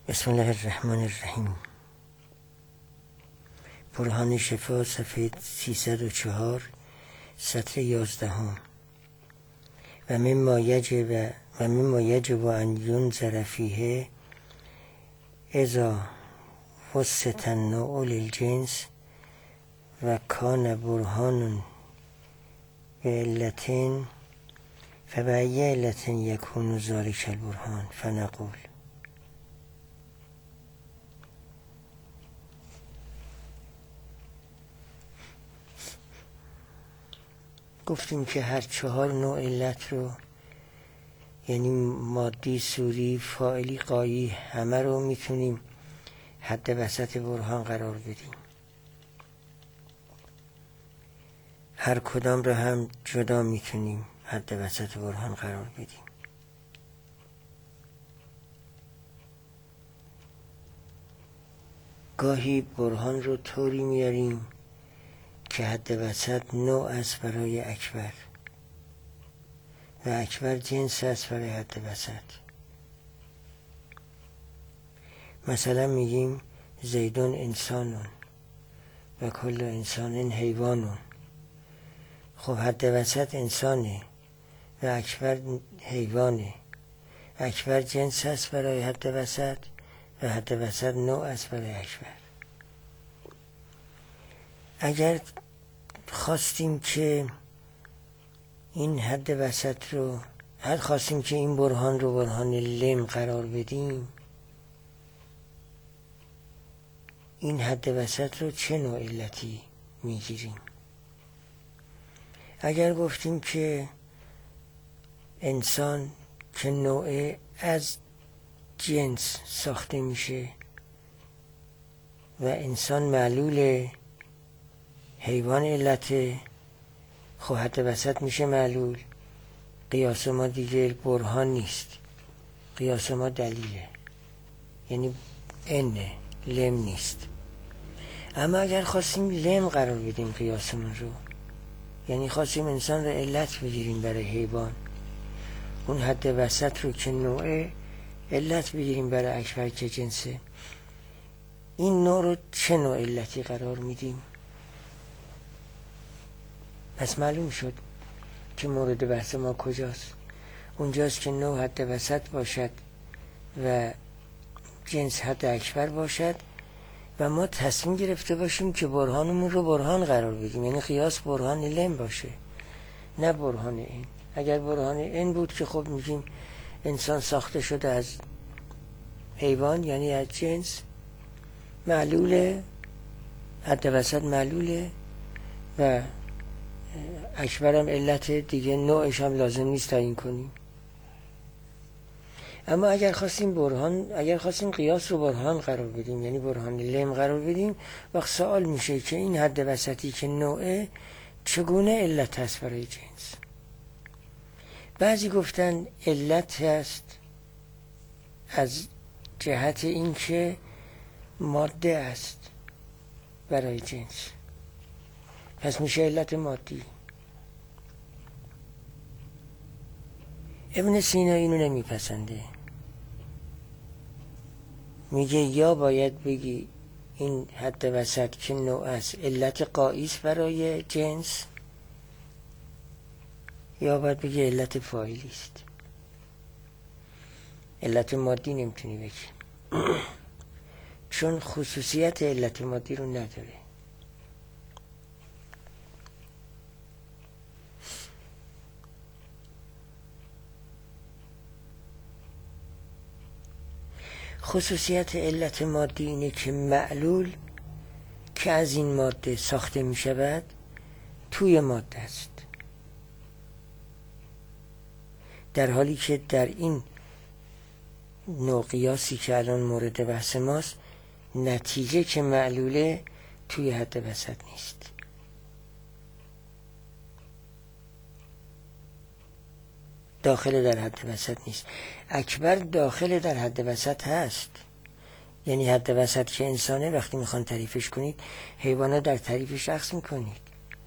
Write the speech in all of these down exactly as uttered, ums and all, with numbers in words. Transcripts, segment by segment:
بسم الله الرحمن الرحیم. برهان شفا صفحه سیصد و چهار سطر یازدهم. و مما یجب و مما یجب ان ینظر فیه اذا وسط النوع للجنس و کان برهان بعلتین فبأی علة یکون ذلک البرهان فنقول گفتیم که هر چهار نوع علت رو، یعنی مادی، صوری، فاعلی، غایی، همه رو میتونیم حد وسط برهان قرار بدیم. هر کدام رو هم جدا میتونیم حد وسط برهان قرار بدیم. گاهی برهان رو طوری میاریم که حد وسط نوع است برای اکبر و اکبر جنس است برای حد وسط. مثلا میگیم زیدون انسانون و کل انسان حیوانون. خب حد وسط انسانه و اکبر حیوانه. اکبر جنس است برای حد وسط و حد وسط نوع است برای اکبر. اگر خواستیم که این حد وسط رو هر خواستیم که این برهان رو برهان لم قرار بدیم، این حد وسط رو چه نوع علتی میگیریم؟ اگر گفتیم که انسان که نوع از جنس ساخته میشه و انسان معلول حیوان علته، خب حد وسط میشه معلول. قیاس ما دیگه برهان نیست، قیاس ما دلیله، یعنی انه، لم نیست. اما اگر خواستیم لم قرار بدیم قیاسمون رو، یعنی خواستیم انسان رو علت بگیریم برای حیوان، اون حد وسط رو که نوعه علت بگیریم برای اکبر که جنسه، این نوع رو چه نوع علتی قرار میدیم؟ پس معلوم شد که مورد بحث ما کجاست. اونجاست که نوع حد وسط باشد و جنس حد اکبر باشد و ما تصمیم گرفته باشیم که برهانمون رو برهان قرار بدیم، یعنی قیاس برهان لم باشه نه برهان این. اگر برهان این بود که خب میگیم انسان ساخته شده از حیوان، یعنی از جنس معلوله، حد وسط معلوله و اکبر هم علت دیگه، نوعش هم لازم نیست تعیین کنیم. اما اگر خواستیم برهان اگر خواستیم قیاس رو برهان قرار بدیم، یعنی برهان لم قرار بدیم، وقت سوال میشه که این حد وسطی که نوعه چگونه علت هست برای جنس؟ بعضی گفتن علت هست از جهت اینکه ماده است برای جنس، پس میشه علت مادی. ابن سینا اینو نمیپسنده، میگه یا باید بگی این حد وسط که نوع است علت قائیس برای جنس، یا باید بگی علت فاعلی است. علت مادی نمیتونی بگی چون خصوصیت علت مادی رو نداره. خصوصیت علت مادی اینه که معلول که از این ماده ساخته می شود توی ماده است، در حالی که در این نوع قیاسی که الان مورد بحث ماست نتیجه که معلوله توی حد وسط نیست. داخل در حد وسط نیست. اکبر داخل در حد وسط هست، یعنی حد وسط که انسانه وقتی میخوان تعریفش کنید حیوانات در تعریفش عکس میکنید،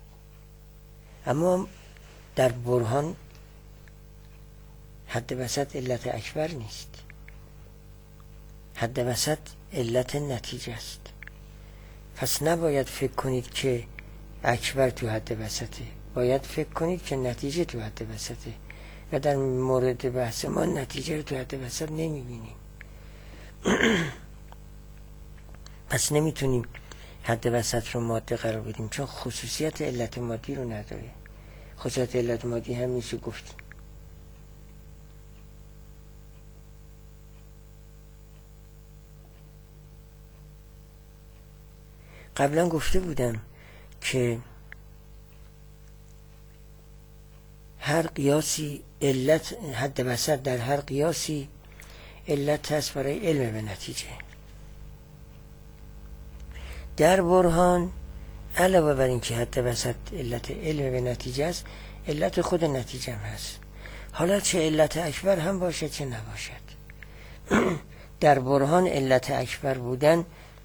اما در برهان حد وسط علت اکبر نیست. حد وسط علت نتیجه است. پس نباید فکر کنید که اکبر تو حد وسطه، باید فکر کنید که نتیجه تو حد وسطه و در مورد بحث ما نتیجه رو تو حد وسط نمیبینیم. پس نمیتونیم حد وسط رو ماده قرار بدیم، چون خصوصیت علت مادی رو نداره. خصوصیت علت مادی هم میشه گفتیم. قبلا گفته بودم که هر قیاسی علت، حد وسط در هر قیاسی علت هست برای علم به نتیجه. در برهان علاوه بر این که حد وسط علت علم به نتیجه است، علت خود نتیجه هم هست، حالا چه علت اکبر هم باشه چه نباشد. در برهان علت اکبر بودن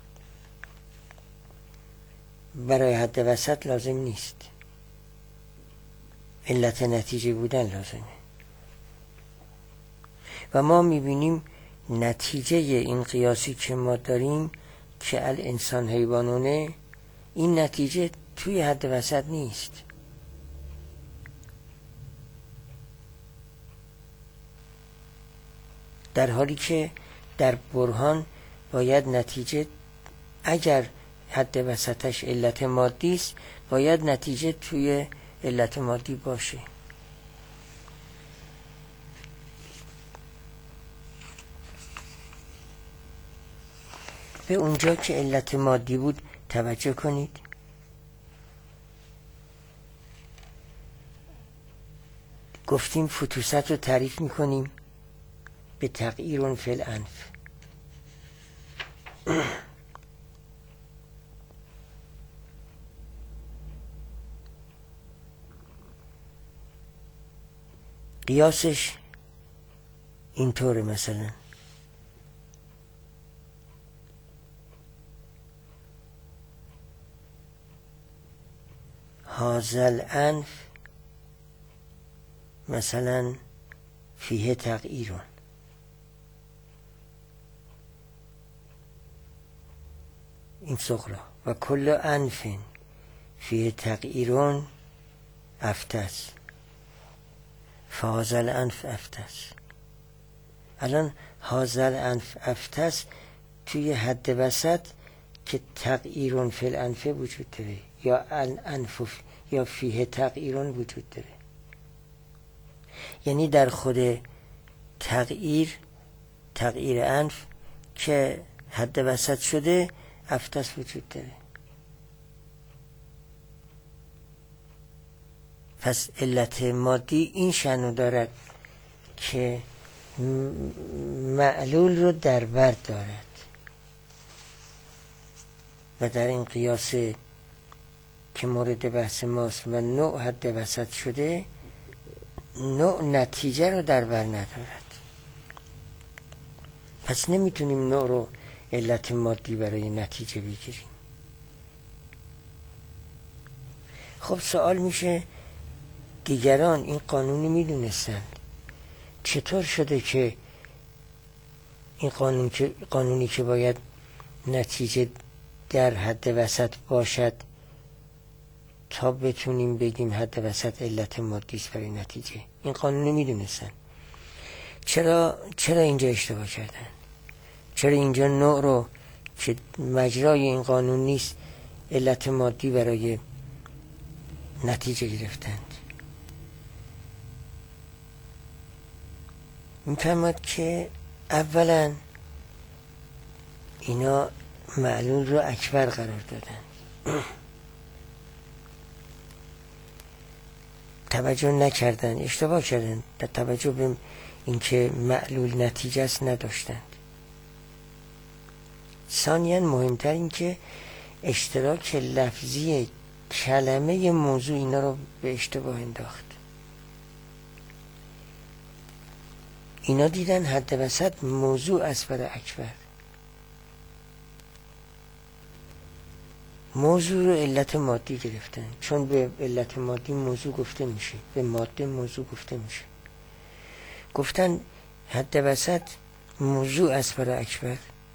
برای حد وسط لازم نیست، علت نتیجه بودن لازمه. و ما میبینیم نتیجه این قیاسی که ما داریم که الانسان حیوانونه، این نتیجه توی حد وسط نیست. در حالی که در برهان باید نتیجه، اگر حد وسطش علت مادی است، باید نتیجه توی علت مادی باشه. به اونجا که علت مادی بود توجه کنید. گفتیم فتوست رو تعریف میکنیم به تغییر فی الانف. قیاسش اینطوره، مثلا هازل انف مثلا فیه تغییرون، این صغرا، و کل انف فیه تغییرون افتس، فهازل انف افتس. الان هازل انف افتس توی حد وسط که تغییرون فی الانف وجود داره، یا الانف یا فیه تغییرون وجود داره. یعنی در خود تغییر، تغییر انف که حد وسط شده، افتس وجود داره. پس علت مادی این شأنو دارد که معلول رو در بر دارد و در این قیاس که مورد بحث ماست و نوع حد وسط شده، نوع نتیجه رو در بر ندارد. پس نمیتونیم نوع رو علت مادی برای نتیجه بگیریم. خب سوال میشه دیگران این قانونی میدونستند، چطور شده که این قانون که قانونی که باید نتیجه در حد وسط باشد تا بتونیم بگیم حد وسط علت مادی است برای نتیجه، این قانون میدونستن، چرا چرا اینجا اشتباه کردن؟ چرا اینجا نوع رو که مجرای این قانون نیست علت مادی برای نتیجه گرفتند؟ میفهمد که اولا اینا معلول رو اکبر قرار دادن، توجه نکردن، اشتباه کردن، در توجه به اینکه معلول نتیجه است نداشتند. ثانیاً مهمتر این که اشتراک لفظی کلمه موضوع اینا رو به اشتباه انداخت. اینا دیدن حد وسط موضوع است برای اکبر، موضوع رو علت مادی گرفتن، چون به علت مادی موضوع گفته میشه، به ماده موضوع گفته میشه. گفتن حد وسط موضوع است برای اکبر،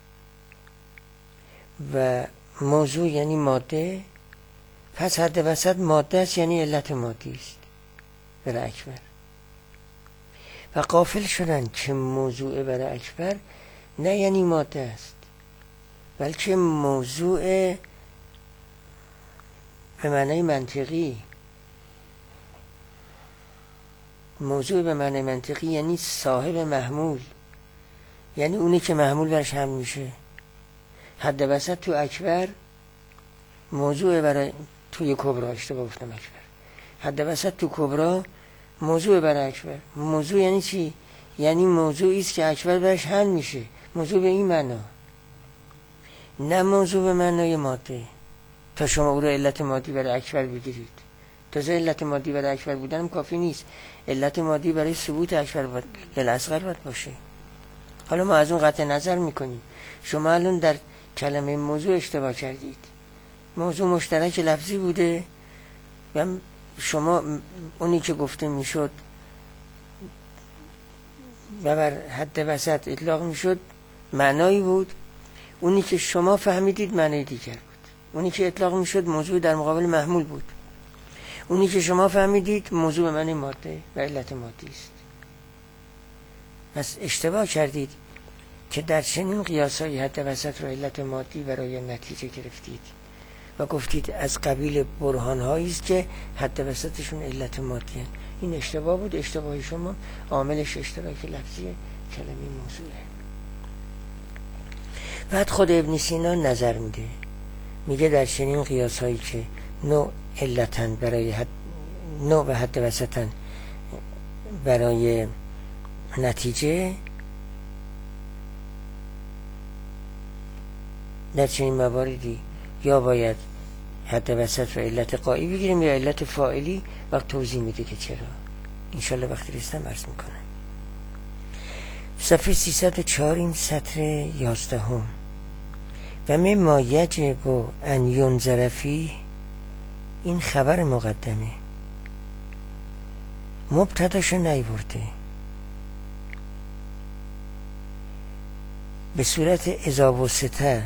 و موضوع یعنی ماده، پس حد وسط ماده است یعنی علت مادی است برای اکبر. و غافل شدن که موضوع برای اکبر نه یعنی ماده است، بلکه موضوع به معنی منطقی. موضوع به معنی منطقی یعنی صاحب محمول، یعنی اونی که محمول برش هم میشه. حد وسط تو اکبر موضوع برای توی کبرا، اشتباه گفتم اکبر، حد وسط تو کبرا موضوع برای اکبر. موضوع یعنی چی؟ یعنی موضوعی است که اکبر برش حل میشه. موضوع به این معنا، نه موضوع به معنای ماده تا شما او را علت مادی برای اکبر بگیرید. تازه علت مادی برای اکبر بودن کافی نیست، علت مادی برای ثبوت اکبر باید للاصغر باید باشه. حالا ما از اون قطع نظر میکنیم. شما الان در کلمه موضوع اشتباه کردید. موضوع مشترک لفظی بوده و شما اونی که گفته میشد و بر حد وسط اطلاق میشد معنایی بود، اونی که شما فهمیدید معنی دیگر بود. اونی که اطلاق میشد موضوع در مقابل محمول بود، اونی که شما فهمیدید موضوع به معنی ماده و علت مادی است. پس اشتباه کردید که در چنین قیاسایی حد وسط را علت مادی برای نتیجه گرفتید و گفتید از قبیل برهان هایی است که حد وسطشون علت مادی هست. این اشتباه بود. اشتباه شما عاملش اشتراک لفظی کلمه موضوعه. بعد خود ابن سینا نظر میده، میگه در چنین قیاس هایی که نوع علتن برای حد نوع و حد وسطن برای نتیجه، در چنین مواردی یا باید حد وسط و علت قایی بگیریم یا علت فاعلی. وقت توضیح میده که چرا. انشالله وقتی رسیدم عرض میکنم. صفحه سیصد و چهار این سطر یازدهم. و مما یجب ان ینظر فیه، این خبر مقدمه، مبتداشو نیورده، به صورت اذا وسطه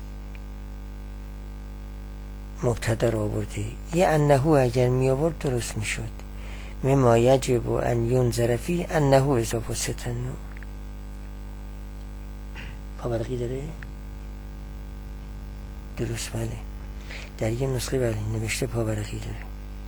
مبتدا رو آورده. یه انهو اگر می آورد درست می شد. مما یجب ان ینظر فیه انهو اذا وسطه. پاورقی داره؟ درست بله. در یه نسخه بله نوشته پاورقی داره،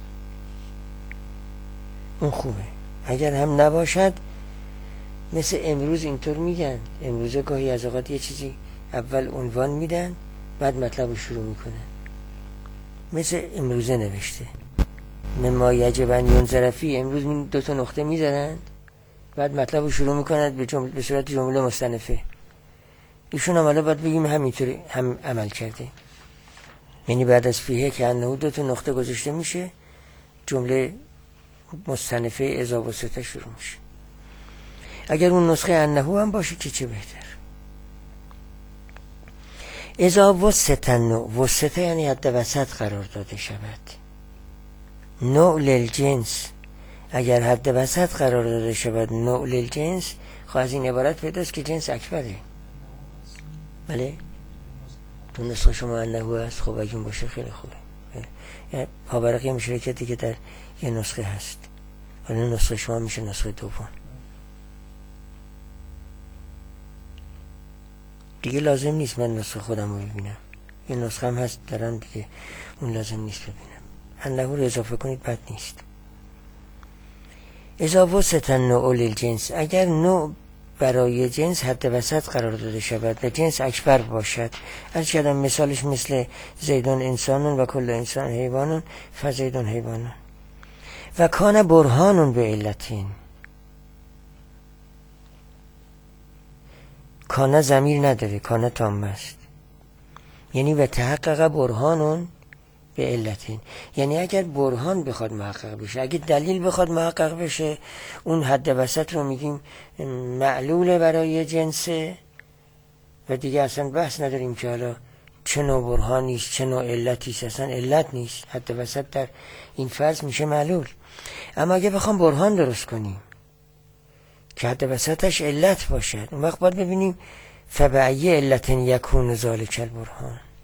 اون خوبه. اگر هم نباشد مثل امروز اینطور میگن، امروزه گاهی از اوقات یه چیزی اول عنوان میدن بعد مطلب رو شروع میکنن. مثل امروزه نوشته مما یجب ان ینظر فیه، امروز دو تا نقطه میذارن بعد مطلب رو شروع میکنن به جمله، به صورت جمله مستأنفه. ایشون هم حالا باید بگیم همینطوری هم عمل کرده، یعنی بعد از فیه که انهو دو تا نقطه گذاشته میشه جمله مستأنفه اذا وسطه شروع میشه. اگر اون نسخه انهو هم باشه که چه بهتر. اذا وسطه نوع، وسطه یعنی حد وسط قرار داده شود. نوع للجنس، اگر حد وسط قرار داده شود نوع للجنس، خواهد از این عبارت پیداست که جنس اکبره. بله تو نسخه شما انهو هست، خب اگه اون باشه خیلی خوبه. یعنی پاورقی مشارکتی که در یه نسخه هست، حالا نسخه شما میشه نسخه دوم. دیگه لازم نیست من نسخه خودم رو ببینم، یه نسخه هم هست دارم دیگه، اون لازم نیست ببینم. انهو رو اضافه کنید بد نیست. اذا وسط النوع للجنس، اگر نوع برای جنس حد وسط قرار داده شود و جنس اکبر باشد. از کردم مثالش مثل زیدون انسانون و کل انسان حیوانون فزیدون حیوانون. و کان برهانون به علتین، کانه ضمیر نداره، کانه تام است، یعنی و تحقق برهانون به علتین، یعنی اگر برهان بخواد محقق بشه، اگر دلیل بخواد محقق بشه، اون حد وسط رو میگیم معلول برای جنسه و دیگه اصلا بحث نداریم که حالا چه نوع برهانیست چه نوع علتیست، اصلا علت نیست، حد وسط در این فرض میشه معلول. اما اگه بخوام برهان درست کنیم که حد وسطش علت باشد، اون وقت باید ببینیم فبعیه علت یکون ذالک البرهان،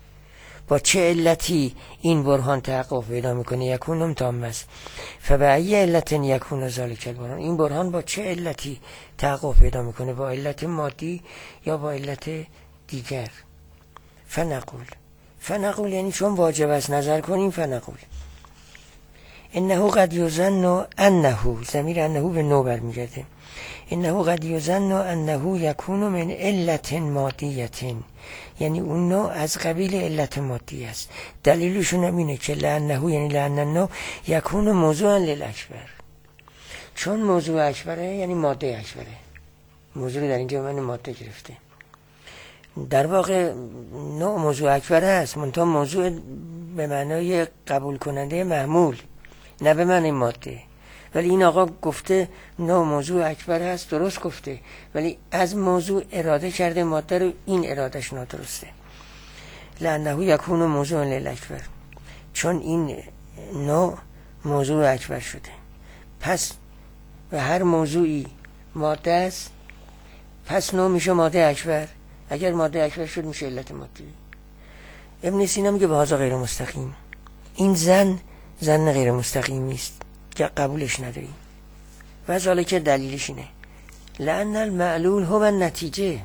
با چه علتی این برهان تحقق پیدا میکنه؟ یکونم تام است. فبأی علت یکون ذلک البرهان، این برهان با چه علتی تحقق پیدا میکنه؟ با علت مادی یا با علت دیگر؟ فنقول، فنقول یعنی چون واجب است نظر کنیم. فنقول انه قد یظن انه، ضمیر انه به نو برمیگرده، انه قد یظن انه یکون من علت مادیه، یعنی اون نوع از قبیل علت مادی است. دلیلشون اینه که لانه یعنی لان النوع یکون موضوعا للاکبر، چون موضوع اکبره یعنی ماده اکبره. موضوع در اینجا من ماده گرفته، در واقع نوع موضوع اکبره است، منتها موضوع به معنای قبول کننده محمول، نه به معنی ماده. ولی این آقا گفته نوع موضوع اکبر هست، درست گفته، ولی از موضوع اراده کرده ماده رو، این ارادش نادرسته. لانه یکون موضوع للاکبر، چون این نوع موضوع اکبر شده. پس به هر موضوعی ماده است، پس نوع میشه ماده اکبر. اگر ماده اکبر شد میشه علت مادی. ابن سینا میگه به هذا غیر مستقیم، این زن زن غیر مستقیمی است که قبولش نداریم. و ذالک دلیلش اینه لأن المعلول هو النتیجه،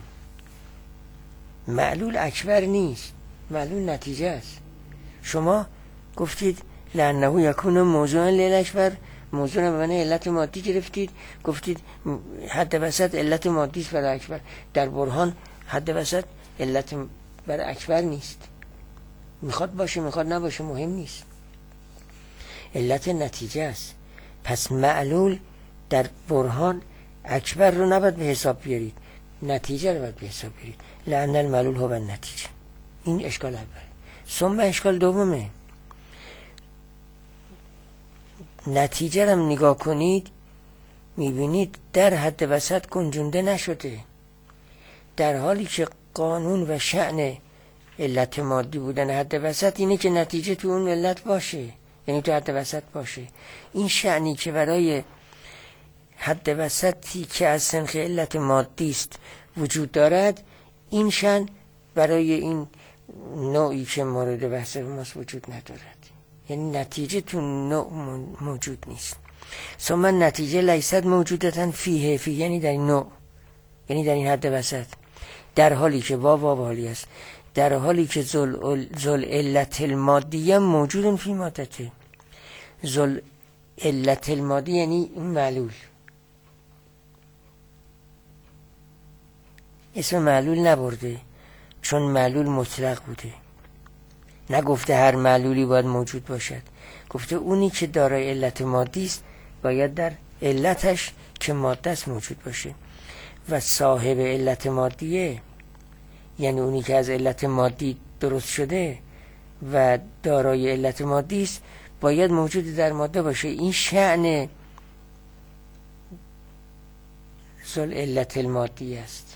معلول اکبر نیست، معلول نتیجه است. شما گفتید لأنه یکون موضوعا للاکبر، موضوع رو به معنی علت مادی گرفتید، گفتید حد وسط علت مادی است برای اکبر. در برهان حد وسط علت برای اکبر نیست، میخواد باشه میخواد نباشه مهم نیست، علت نتیجه است. پس معلول در برهان اکبر رو نباید به حساب بیارید، نتیجه رو باید به حساب بیارید. لأن المعلول هو النتیجه. این اشکال اوله. ثم اشکال دومه، نتیجه رو نگاه کنید میبینید در حد وسط گنجونده نشده، در حالی که قانون و شأن علت مادی بودن حد وسط اینه که نتیجه تو اون علت باشه، یعنی تو حد وسط باشه. این شأنی که برای حد وسطی که از سنخ علت مادی است وجود دارد، این شأن برای این نوعی که مورد بحث ماست وجود ندارد، یعنی نتیجه تو نوع موجود نیست. ثم نتیجه لیست موجودتن فیه، فیه یعنی در این نوع، یعنی در این حد وسط، در حالی که وا وا حالی است، در حالی که زل, زل علت المادیه موجود فی مادته. زل علت المادی یعنی این معلول، اسم معلول نبرده چون معلول مطلق بوده، نگفته هر معلولی باید موجود باشد، گفته اونی که دارای علت مادی است باید در علتش که ماده است موجود باشه. و صاحب علت مادیه یعنی اونی که از علت مادی درست شده و دارای علت مادی است باید موجود در ماده باشه. این شأن ذل علت المادی است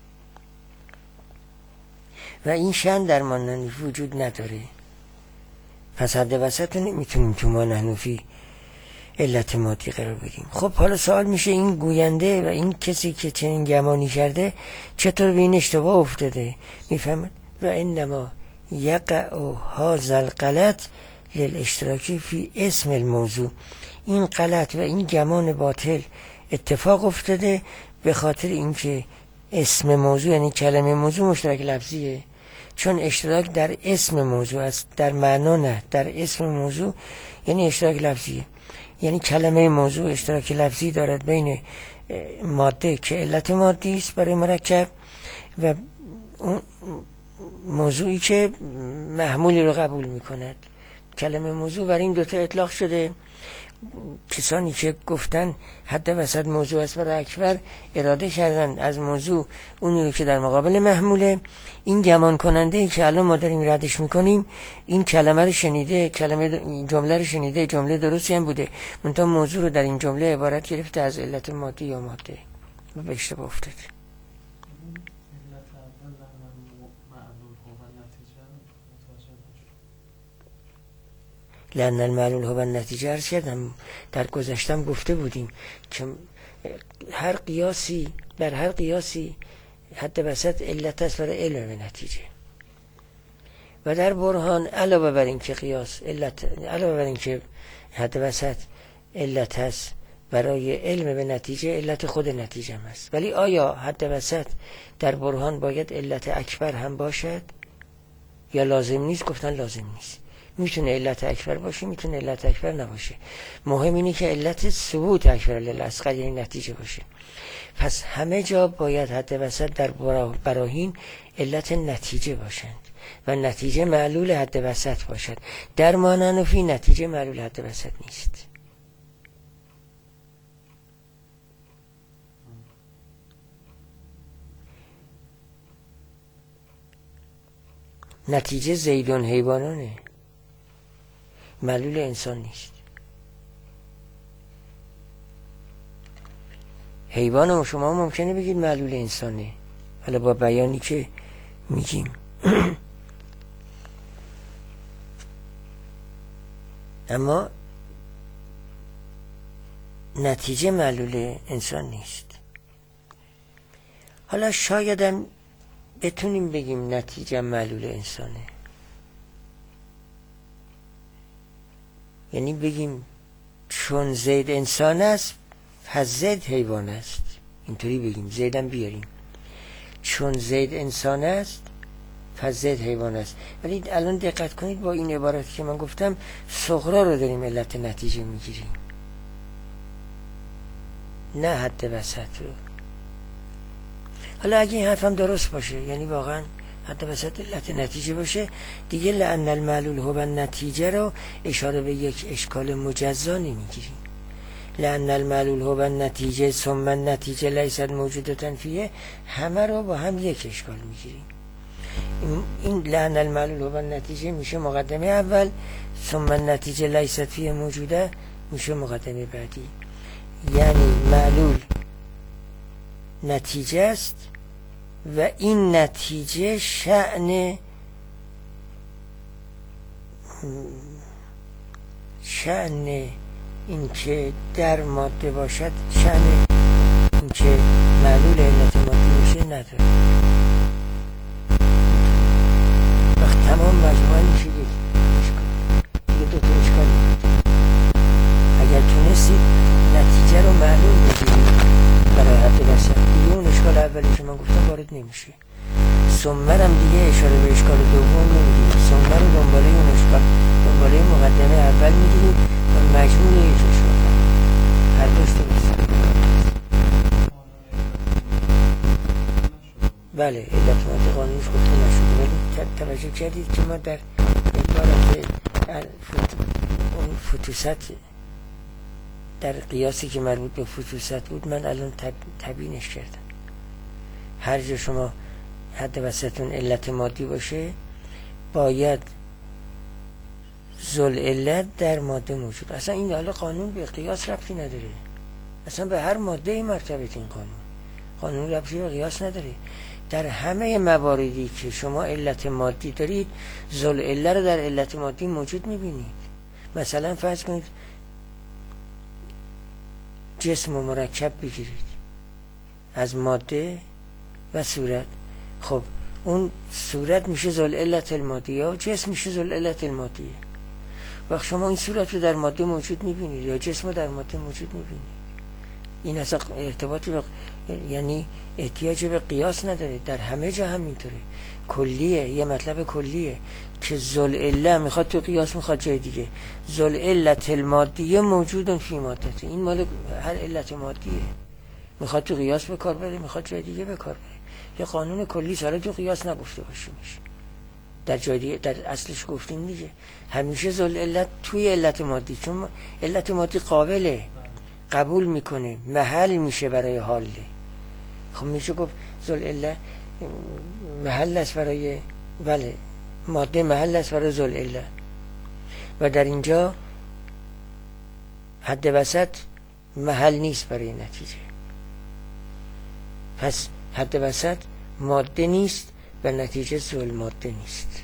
و این شأن در مانند وجود نداره. پس حد وسط نمیتونیم تو ما نحنفی علت مادی قرار بدیم. خب حالا سوال میشه این گوینده و این کسی که چنین گمانی کرده چطور به این اشتباه افتاده؟ میفهمد و انما یقع هذا الغلط للاشتراکی فی اسم الموضوع، این غلط و این گمان باطل اتفاق افتاده به خاطر اینکه اسم موضوع یعنی کلمه موضوع مشترک لفظیه، چون اشتراک در اسم موضوع است، در معنا نه، در اسم موضوع یعنی اشتراک لفظیه. یعنی کلمه موضوع اشتراک لفظی دارد بین ماده که علت مادی است برای مرکب و اون موضوعی که محمولی رو قبول میکند. کلمه موضوع برای این دوتا اطلاق شده. کسانی که گفتن حد وسط موضوع است برای اکبر اراده کردن از موضوع اونی رو که در مقابل محموله. این گمان کننده که الان ما داریم ردش میکنیم این کلمه رو شنیده، کلمه جمله رو شنیده، جمله درستی هم بوده، منتها موضوع رو در این جمله عبارت گرفته از علت مادی یا ماده و به اشتباه افتاده. لأن المعلول هو النتیجه عرض کردم، در گذشتم گفته بودیم که هر قیاسی در هر قیاسی حد وسط علت است برای علم به نتیجه. و در برهان علاوه بر این که قیاس علت، علاوه بر این که حد وسط علت هست برای علم به نتیجه، علت خود نتیجه هم هست. ولی آیا حد وسط در برهان باید علت اکبر هم باشد یا لازم نیست؟ گفتن لازم نیست. میتونه علت اکبر باشه، میتونه علت اکبر نباشه. مهم اینه که علت ثبوت اکبر للاصغر یعنی نتیجه باشه. پس همه جا باید حد وسط در براهین علت نتیجه باشند و نتیجه معلول حد وسط باشد. در ماننفی نتیجه معلول حد وسط نیست. نتیجه زیدون حیوانانه، معلول انسان نیست. حیوان شما ممکنه بگید معلول انسانه، حالا با بیانی که میگیم اما نتیجه معلول انسان نیست. حالا شایدم بتونیم بگیم نتیجه معلول انسانه، یعنی بگیم چون زید انسان است پس زید حیوان است، اینطوری بگیم، زیدم بیاریم، چون زید انسان است پس زید حیوان است. ولی الان دقت کنید با این عبارت که من گفتم صغرا رو داریم علت نتیجه میگیریم، نه حد وسط رو. حالا اگه این حرفم درست باشه، یعنی واقعا حد وسط علت نتیجه باشه، دیگه لأن المعلول هو النتیجه رو اشاره به یک اشکال مجزا نمیگیریم. لأن المعلول هو النتیجه ثم النتیجه لیست موجودة فیه، همه رو با هم یک اشکال میگیریم. این لأن المعلول هو النتیجه میشه مقدمه اول، ثم النتیجه لیست فیه موجوده میشه مقدمه بعدی. یعنی معلول نتیجه است و این نتیجه شأن شأن این که در ماده باشد، شأن این که معلول علت ماده میشه نداره. وقت تمام مجموعه میشه یک اشکال، دیگه دو تا اشکال. اگر تونستید نتیجه رو معلول بگیرید برای حد وسط، دیگه اون اشکال اولی که من گفتم وارد نمیشه. ثمه هم دیگه اشاره به اشکال دوم نمیگیریم، ثمه رو دنباله اون اشکال، دنباله مقدمه اول میگیریم و مجموع یک اشکال هر دوست درست. بله، علت ماده قانونش گفته نشده، ولی توجه کردید که ما در عبارت اون فتوست، در قیاسی که مربوط به فتوست بود، من الان تب... تبیینش کردم. هر جا شما حد وسطون علت مادی باشه باید ذل علت در ماده موجود. اصلا این حالا قانون به قیاس ربطی نداره، اصلا به هر ماده ای مرتبط این قانون قانون ربطی به قیاس نداره. در همه مواردی که شما علت مادی دارید ذل علت رو در علت مادی موجود میبینید. مثلا فرض کنید جسم و مرکب بگیرید از ماده و صورت، خب اون صورت میشه ذل علت المادیه و جسم میشه ذل علت المادیه. وقت شما این صورت رو در ماده موجود میبینید یا جسم رو در ماده موجود میبینید، این اصلا ارتباطی به یعنی احتیاج به قیاس نداره. در همه جا هم اینطوره، کلیه، یه مطلب کلیه که ذل علت میخواد تو قیاس، میخواد جای دیگه. ذل علت المادیه موجودن فی مادته، این مال هر علت مادیه، میخواد تو قیاس به کار بره، میخواد جای دیگه به کار بره. یه قانون کلی ساله تو قیاس نگفته باشیمش، در جای دیگه در اصلش گفتیم دیگه. همیشه ذل علت توی علت مادی، چون علت مادی قابله، قبول میکنه، محل میشه برای حاله. خب میشه گفت ذل علت محل است برای، بله، ماده محل است برای ذل علت. و در اینجا حد وسط محل نیست برای نتیجه، پس حد وسط ماده نیست و نتیجه ذل ماده نیست.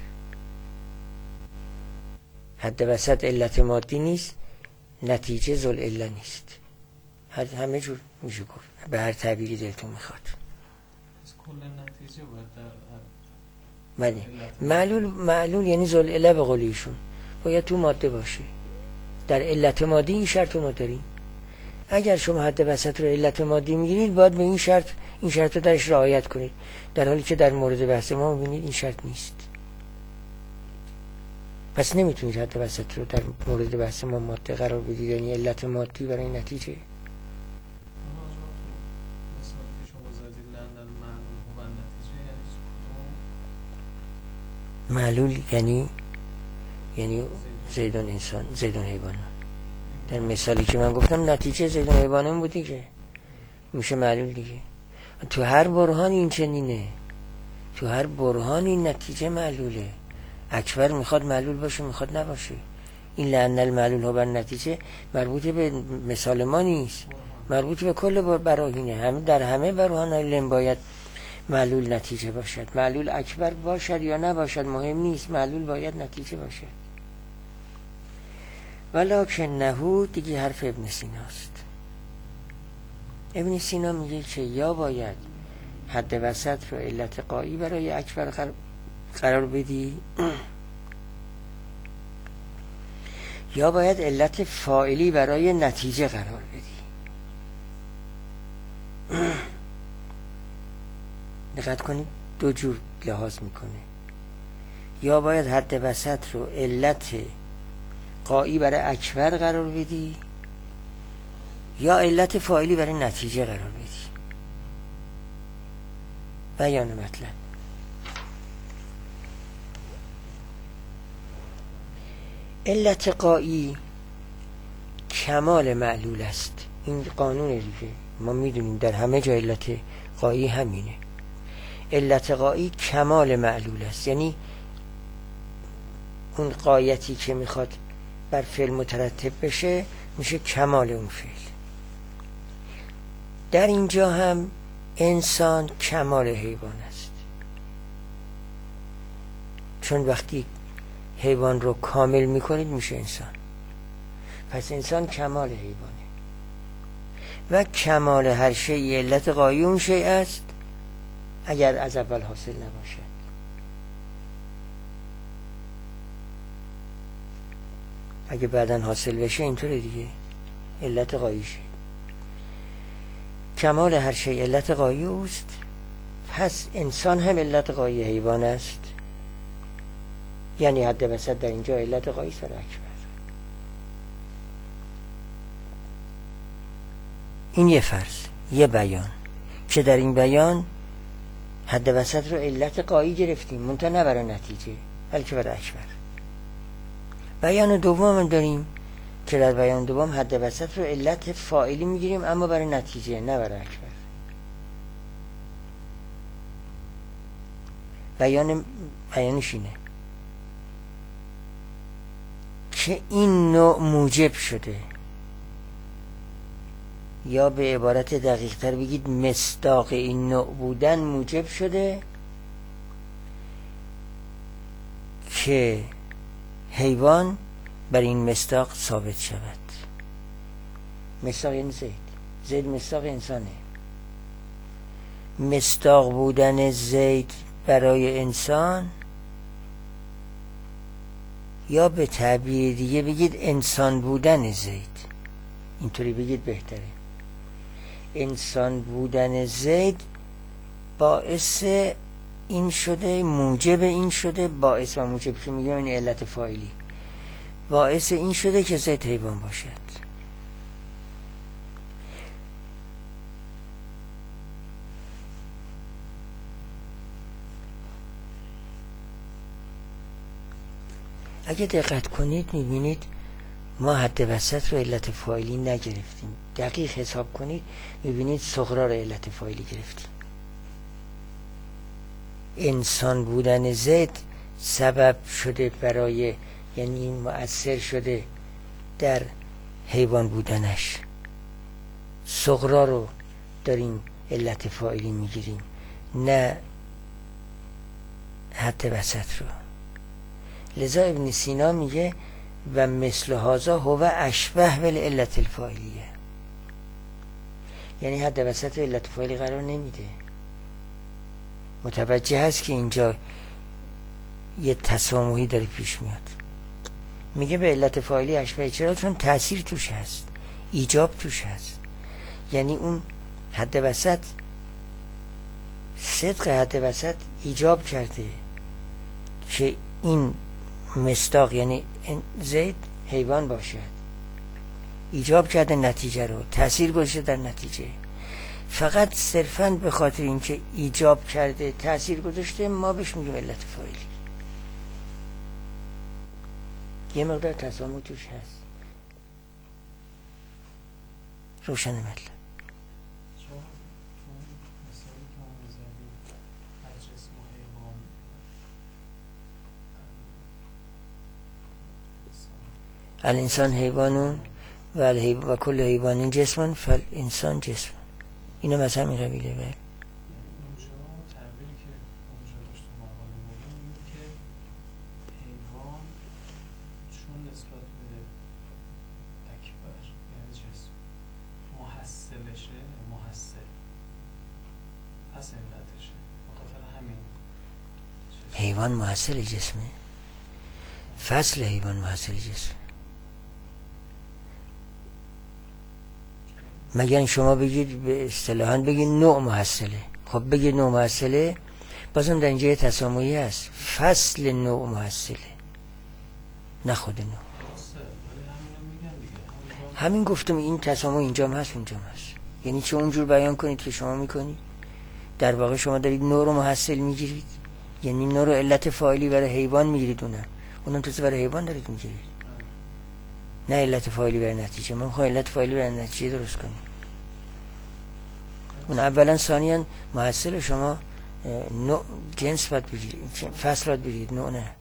حد وسط علت مادی نیست، نتیجه ذل علت نیست. همه جور میشه گفت به هر تعبیری دلتون میخواد. از کل نتیجه باید در بله. معلول معلول یعنی ذل اله به قول ایشون باید تو ماده باشه. در علت مادی این شرط رو ما داریم. اگر شما حد وسط رو علت مادی میگیرید باید به این شرط این شرط رو درش رعایت کنید، در حالی که در مورد بحث ما میبینید این شرط نیست. پس نمیتونید حد وسط رو در مورد بحث ما ماده قرار بدید، یعنی علت مادی برای نتیجه. معلول یعنی یعنی زیدون انسان، زیدون حیوان. در مثالی که من گفتم نتیجه زیدون حیوانم بودی که میشه معلول دیگه. تو هر برهان این چنینه، تو هر برهان این نتیجه معلوله. اکبر میخواد معلول باشه میخواد نباشه. این لعن المعلول ها بر نتیجه مربوط به مثال ما نیست، مربوط به کل براهینه. همه در همه برهان علم باید معلول نتیجه باشد. معلول اکبر باشد یا نباشد مهم نیست، معلول باید نتیجه باشد. ولکن نهو دیگه حرف ابن سیناست. ابن سینا میگه که یا باید حد وسط رو علت قایی برای اکبر قرار بدی یا باید علت فاعلی برای نتیجه قرار بدی. دقت کنید دو جور لحاظ میکنه. یا باید حد وسط رو علت قایی برای اکبر قرار بدی یا علت فاعلی برای نتیجه قرار بدی. بیان مطلب. علت قایی کمال معلول است. این قانون دیگه ما میدونیم در همه جا علت قایی همینه. علت قایی کمال معلول است، یعنی اون قایتی که میخواد بر فعل مترتب بشه میشه کمال اون فعل. در اینجا هم انسان کمال حیوان است، چون وقتی حیوان رو کامل میکنید میشه انسان. پس انسان کمال حیوانه و کمال هر شیء علت قایی اون شیء است اگر از اول حاصل نباشد. اگه بعداً حاصل بشه اینطوره دیگه، علت قاییشه. کمال هر شیء علت قایی اوست، پس انسان هم علت قایی حیوان است، یعنی حد وسط در اینجا علت قایی سر اکبر. این یه فرض، یه بیان که در این بیان حد وسط رو علت قایی گرفتیم، منتها نه برای نتیجه بلکه برای اکبر. بیان دوم داریم که در بیان دوم حد وسط رو علت فاعلی میگیریم اما برای نتیجه نه برای اکبر. بیان بیانش اینه که این نوع موجب شده، یا به عبارت دقیق تر بگید مصداق این نوع بودن موجب شده که حیوان بر این مصداق ثابت شود. مصداق این زید زید مصداق انسانه. مصداق بودن زید برای انسان، یا به تعبیر دیگه بگید انسان بودن زید، اینطوری بگید بهتره. انسان بودن زید باعث این شده، موجب این شده، باعث و موجب که میگم این علت فاعلی، باعث این شده که زید حیوان باشد. اگه دقت کنید میبینید ما حد وسط رو علت فاعلی نگرفتیم. دقیق حساب کنید میبینید صغرا رو علت فاعلی گرفتیم. انسان بودن زید سبب شده برای، یعنی مؤثر شده در حیوان بودنش. صغرا رو داریم علت فاعلی میگیریم نه حد وسط رو. لذا ابن سینا میگه و مثل هذا هو اشبه بالعلت الفاعلیه، یعنی حد وسط علت فاعلی قرار نمیده. متوجه هست که اینجا یه تسامحی داره پیش میاد. میگه به علت فاعلی اشبه. چرا؟ چون تأثیر توش هست، ایجاب توش هست. یعنی اون حد وسط، صدق حد وسط ایجاب کرده که این مصداق یعنی زید حیوان باشد. ایجاب کرده نتیجه رو، تأثیر گذاشته در نتیجه. فقط صرفاً به خاطر اینکه ایجاب کرده، تأثیر گذاشته، ما بهش میگیم علت فاعلی. یه مقدار تسامح توش هست. روشن مطلب. الانسان حیوانون و, الحیو... و کل حیوانین جسمن فالانسان جسم. اینا مثلا همین قبیله. بله حیوان محصل جسمه، فصل حیوان محصل جسم. مگر شما بگید به اصطلاحاً بگید نوع محصله. خب بگید نوع محصله، بازم در اینجا یه تسامحی هست. فصل نوع محصله، نه خود نوع. همین گفتم این تسامح اینجا هم هست اونجا هم هست. یعنی چه اونجور بیان کنید که شما میکنید، در واقع شما دارید نوع رو محصل میگیرید. یعنی نوع رو علت فاعلی برای حیوان میگیرید، اونم اونم تو برای حیوان دارید میگیرید، نه علت فاعلی برای نتیجه. ما میخوایم علت فاعلی برای نتیجه درست کنیم. اون اولا. ثانیاً محصل شما نوع جنس باید بگیرید، فصل باید بگیرید، نوع نه.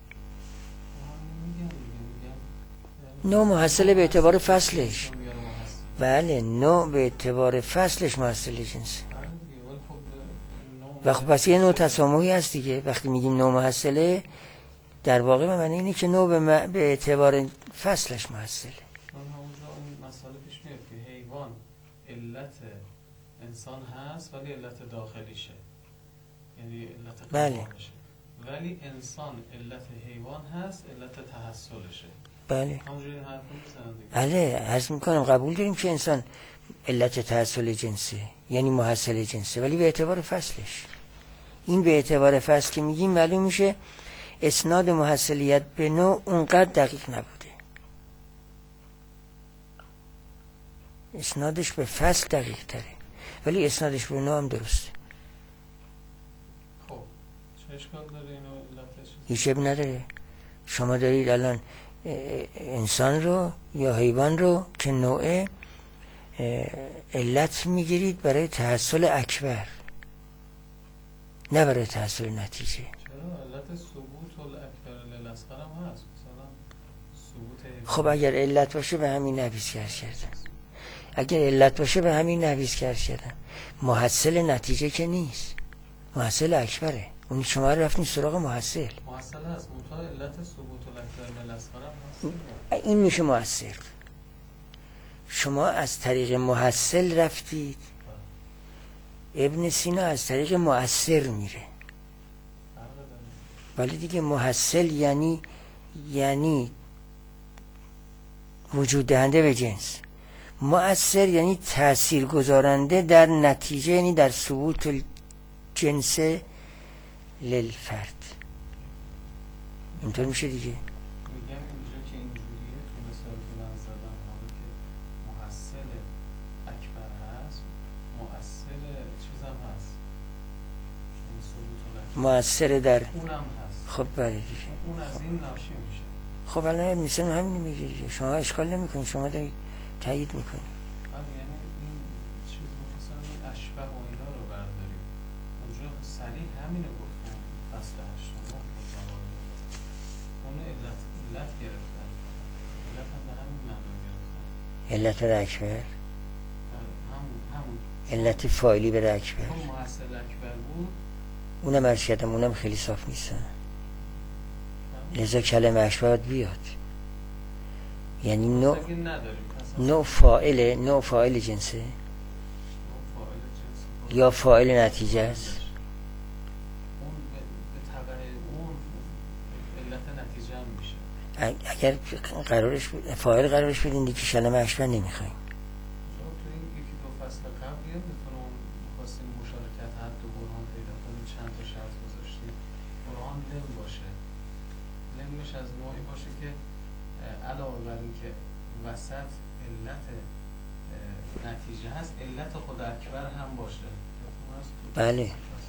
نوع محصل به اعتبار فصلش. بله نوع به اعتبار فصلش محصل جنس. و خب پس یه نوع تسامحی هست دیگه. وقتی میگیم نوع محصله، در واقع به معنی اینه که نوع به, م... به اعتبار فصلش محصله. مسئله پیش میاد که حیوان علت انسان هست ولی علت داخلیشه، یعنی علت قوامشه. ولی انسان علت حیوان هست، علت تحصلشه. بله همونجوری حرف میزنن دیگه. بله عرض میکنم قبول داریم که انسان علت تحصل جنسه، یعنی محصل جنسه، ولی به اعتبار فصلش. این به اعتبار فصل که میگیم معلوم میشه اسناد محصلیت به نوع اونقدر دقیق نبوده. اسنادش به فصل دقیق تره، ولی اسنادش به نوع هم درسته. خب چه اشکال داره اینو علتش؟ هیچ اب نداره. شما دارید الان انسان رو یا حیوان رو که نوع علت میگیرید برای تحصل اکبر، نه برای تحصل نتیجه. چرا؟ علت ثبوت الاکبر للاصغر هم هست. مثلا ثبوت. خب اگر علت باشه به همین نویز کرد کردن. اگر علت باشه به همین نویز کرد کردن. محصل نتیجه که نیست، محصل اکبره. اون شما رفتین سراغ محصل. محصل هست، منتها علت ثبوت الاکبر للاصغر هم هست. این میشه محصل. شما از طریق محصل رفتید. ابن سینا از طریق مؤثر میره. ولی دیگه محصل یعنی یعنی وجود دهنده به جنس. مؤثر یعنی تأثیر گذارنده در نتیجه، یعنی در ثبوت جنس للفرد. اینطور میشه دیگه. میگم اینجا که اینجوریه تو مثالی که من زدم، حالا که محصل اکبر هست، مؤثر چیز هم هست، این ثبوت الاکبر مؤثر در اونم هست. خب بله دیگه. اون از این ناشی میشه. خب الان مثلا همین میگه شما اشکال نمیکنید، شما دارید تایید میکنید. یعنی این چیز مثلا این اشبه و اینا رو برداریم، اونجا صریح همینو گفتن. فصل هشتم اون علت علت گرفتن، علت هم به همین معنا گرفتن. علت اکبر، همون همون علت فاعلی به اکبر. اون محصل اکبر بود. اونم ارشدم، اونم خیلی صاف نیستن، لذا کلمه اشبه باید بیاد. یعنی نوع نوع فاعل نوع فاعل جنسه یا فاعل نتیجه است. نتیجه هم میشه. اگر قرارش فاعل قرارش بدین دیگه کلمه اشبه نمیخوایم. شما تو این یکی دو فصل قبل یادتون اون می‌خواستیم مشارکت حد و برهان پیدا کنیم چند تا شرط گذاشتیم. برهان لم باشه. لمش از نوعی باشه که علاوه بر این که وسط علت نتیجه هست علت خود اکبر هم باشه. بله.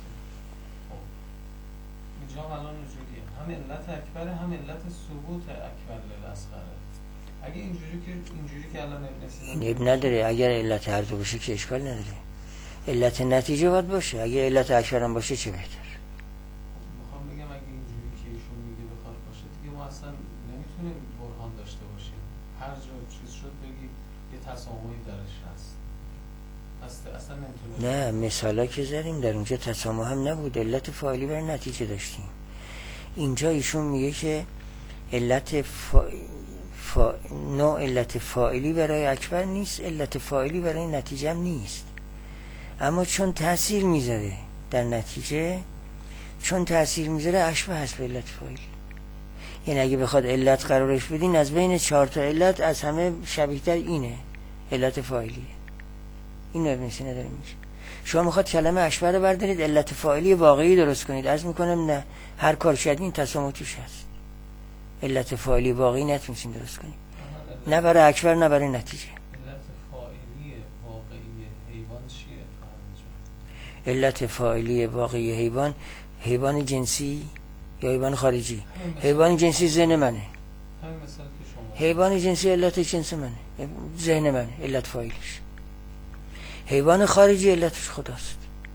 اینجا الان اینجوریه هم علت اکبر هم علت ثبوت اکبر للاصغر. اگه اینجوری که اینجوری که الان ابن سینا اب نداره، اگر علت هر دو باشه که اشکال نداره. علت نتیجه باید باشه. اگه علت اکبر هم باشه چه بهتر. میخوام بگم اگه اینجوری که ایشون میگه بخواد باشه دیگه ما اصلا نمیتونیم برهان داشته باشیم. هر جا چیز شد بگی یه تسامحی درش هست. اصلا نمیتونیم. نه مثالا که زدیم در اونجا تسامح هم نبود، علت فاعلی برای نتیجه داشتیم. اینجا ایشون میگه که علت فا... فا... نوع علت فاعلی برای اکبر نیست، علت فاعلی برای نتیجه هم نیست، اما چون تأثیر میذاره در نتیجه، چون تأثیر میذاره اشبه هست به علت فاعلی. یعنی اگه بخواد علت قرارش بدین از بین چهار تا علت از همه شبیه‌تر اینه علت فاعلیه. این ابن سینا داره میگه. شما میخواد کلمه اشبه رو بردارید علت فاعلی واقعی درست کنید، عرض میکنم نه، هر کار شدین تسامح توش هست. علت فاعلی واقعی نتونید درست کنید، نه برای اکبر نه برای نتیجه. علت فاعلی واقعی حیوان چیه؟ علت فاعلی واقعی حیوان، حیوان جنسی یا حیوان خارجی؟ حیوان جنسی ذهن منه. همین مثال که شما. حیوان جنسی علت جنس منه، ذهن منه، علت فاعلیش. حیوان خارجی علتش خداست.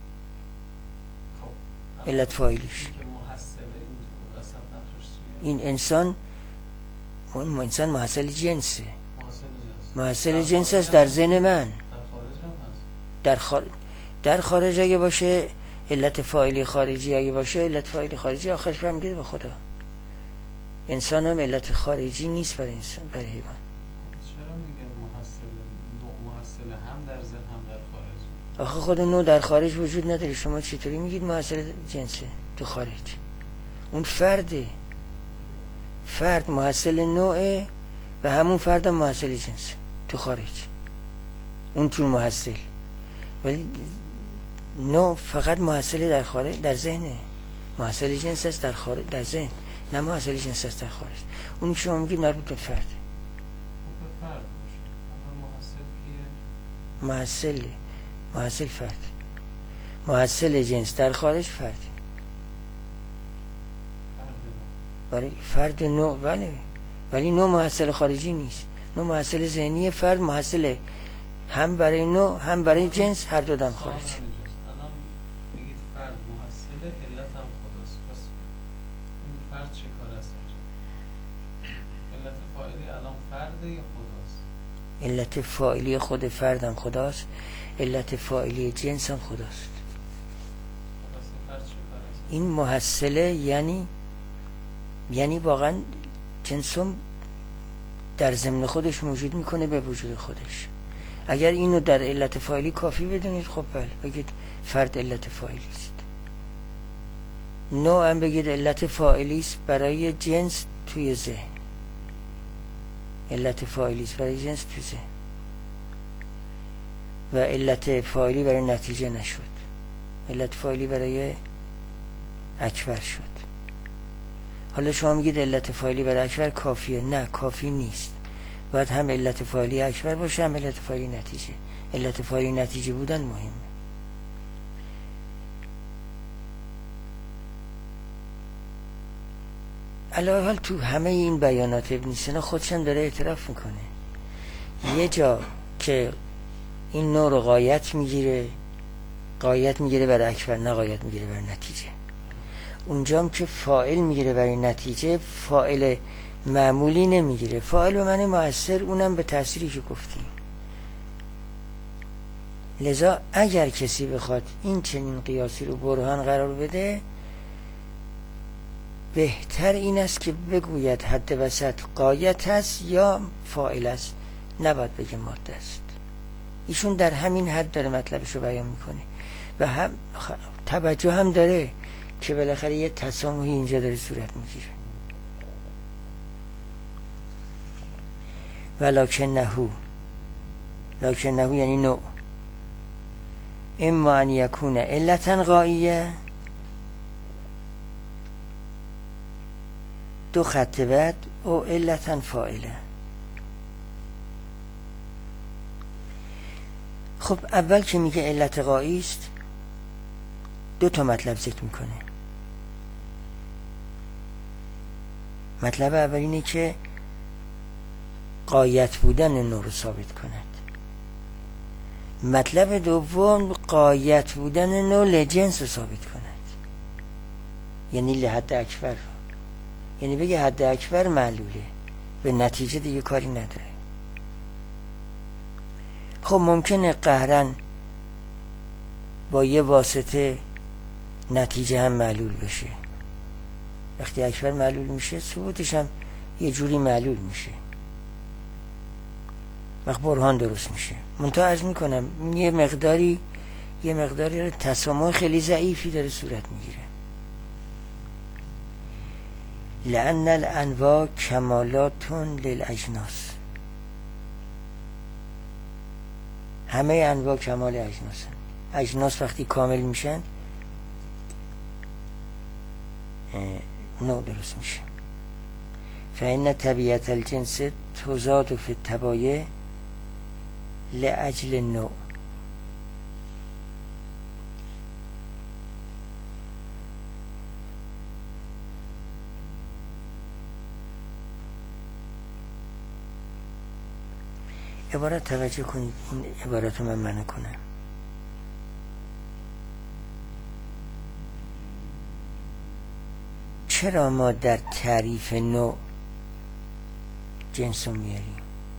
خب علت فاعلیش این انسان، اون انسان محصل جنسه، محصل جنس است در ذهن من. در خارج در خارج اگه باشه علت فاعلی خارجی، اگه باشه علت فاعلی خارجی آخرش برمیگرده به خدا. انسان هم علت خارجی نیست برای انسان، برای حیوان. چرا میگن محصل محصل هم در ذهن هم در خارج؟ آخه خود نوع در خارج وجود نداره. شما چطوری میگید محصل جنسه تو خارج؟ اون فرده، فرد محصل نوعه و همون فرد هم محصل جنسه تو خارج، اون تو محصل، ولی نوع فقط محصل در خارج، در ذهنه. محصل جنس است در خارج، در ذهن، نه محصل جنس است در خارج. اون شما میگید مربوط به فرد. به فرد باشه. اما محصل کیه؟ محصل محصل فرد، محصل جنس در خارج فرد. برای فرد نوع ولی ولی نوع محصل خارجی نیست. نوع محصل ذهنی فرد، محصل هم برای نوع هم برای جنس، هر دو دم خارج. الان میگید فرد محصل علت هم خداست. پس این فرد چه کار است اینجا؟ علت فاعلی الان فرد یا خداست؟ علت فاعلی خود فرد هم خداست، علت فاعلی جنس هم خداست. پس این فرد چه کار است؟ این محصله یعنی یعنی واقعا جنسم در ضمن خودش موجود میکنه به وجود خودش. اگر اینو در علت فاعلی کافی بدونید خب بله بگید فرد علت فاعلی است. نوع هم بگید علت فاعلی است برای جنس توی ذهن، علت فاعلی است برای جنس توی ذهن و علت فاعلی برای نتیجه نشد، علت فاعلی برای اکبر شد. حالا شما میگید علت فاعلی برای اکبر کافیه. نه کافی نیست، باید هم علت فاعلی اکبر باشه هم علت فاعلی نتیجه. علت فاعلی نتیجه بودن مهمه. علاوه حال تو همه این بیانات ابن سینا خودشم داره اعتراف میکنه. یه جا که این نوع رو غایت میگیره، غایت میگیره برای اکبر، نه غایت میگیره برای نتیجه. اونجام که فاعل میگیره برای نتیجه، فاعل معمولی نمیگیره، فاعل به معنی مؤثر، اونم به تأثیری که گفتیم. لذا اگر کسی بخواد این چنین قیاسی رو برهان قرار بده، بهتر این است که بگوید حد وسط غایت است یا فاعل است، نباید بگه ماده است. ایشون در همین حد داره مطلبش رو بیان میکنه و هم توجه هم داره که بالاخره یه تسامحی اینجا داره صورت میگیره. ولکنهو، لکنهو یعنی نوع. اما ان یکون علتا غاییه، دو خط بعد، او علتا فاعله. خب اول که میگه علت غایی است دو تا مطلب ذکر میکنه. مطلب اول اینه که غایت بودن نوع رو ثابت کند. مطلب دوم غایت بودن نوع لجنس رو ثابت کند، یعنی لحد اکبر رو. یعنی بگه حد اکبر معلوله، به نتیجه دیگه کاری نداره. خب ممکنه قهرن با یه واسطه نتیجه هم معلول بشه. وقتی اکبر معلول میشه ثبوتش هم یه جوری معلول میشه، وقت برهان درست میشه. منتها عرض میکنم یه مقداری یه مقداری تسامح خیلی ضعیفی داره صورت میگیره. لأن الانواع کمالاتون للاجناس، همه انواع کمال اجناس. اجناس وقتی کامل میشن نوع درست میشه. فإن طبیعت الجنس تزاد فی التبایع لأجل النوع. عبارت توجه کنید، این عبارت رو من معنی کنم. چرا ما در تعریف نوع جنس رو میاریم؟